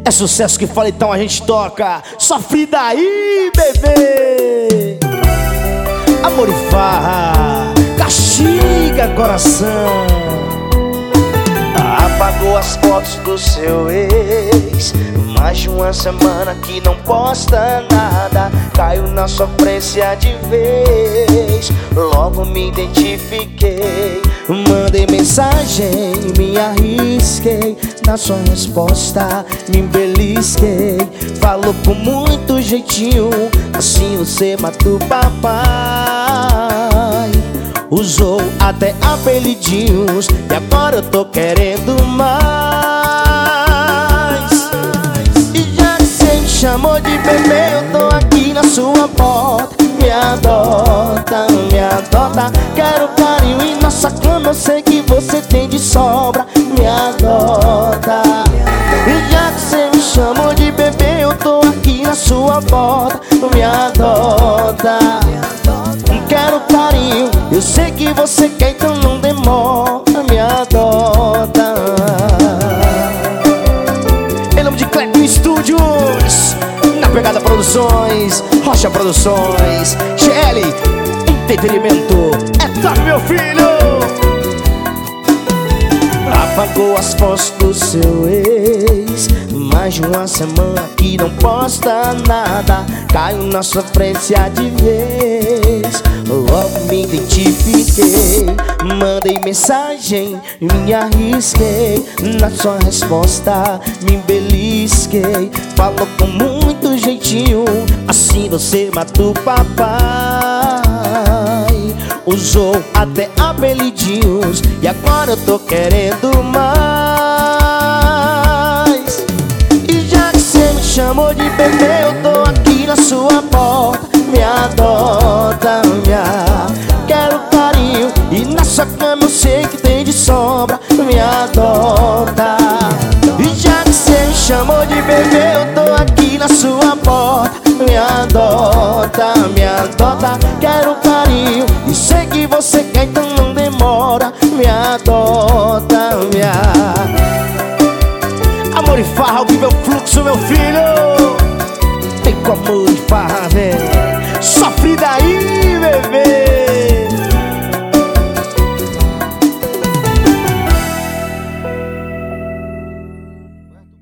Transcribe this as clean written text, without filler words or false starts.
É sucesso que fala, então a gente toca. Sofre daí, bebê. Amor e farra, castiga coração. Apagou as fotos do seu ex. Mais de uma semana que não posta nada. Caiu na sofrência de vez. Logo me identifiquei. Mandei mensagem, me arrisquei. Na sua resposta me embelisquei. Falou com muito jeitinho, assim você mata o papai. Usou até apelidinhos e agora eu tô querendo mais. E já que cê me chamou de bebê, eu tô aqui na sua porta. Me adota, me adota. Quero carinho e nossa cama eu sei que você tem de sobra. Me adota. E já que cê me chamou de bebê, eu tô aqui na sua porta. Me adota. Quero carinho, eu sei que você quer, então não demora. Me adota. Em nome de Clepton Studios, Na Pegada Produções, Rocha Produções, GL Entretenimento. É top, meu filho. Apagou as fotos do seu ex. Mais de uma semana que não posta nada. Caiu na sofrência de vez. Logo me identifiquei. Mandei mensagem, me arrisquei. Na sua resposta me embelisquei. Falou com muito jeitinho, assim você mata o papai. Usou até apelidinhos e agora eu tô querendo mais. E já que cê me chamou de bebê, eu tô aqui na sua porta. Me adota, quero carinho e na sua cama eu sei que tem de sobra. Me adota. E já que cê me chamou de bebê, eu tô aqui na sua porta. Me adota, quero carinho e sei que você quer, então não demora. Me adota, Amor e farra, ao vivo é o fluxo, meu filho. Tem com amor e farra, velho. Sofre daí, bebê.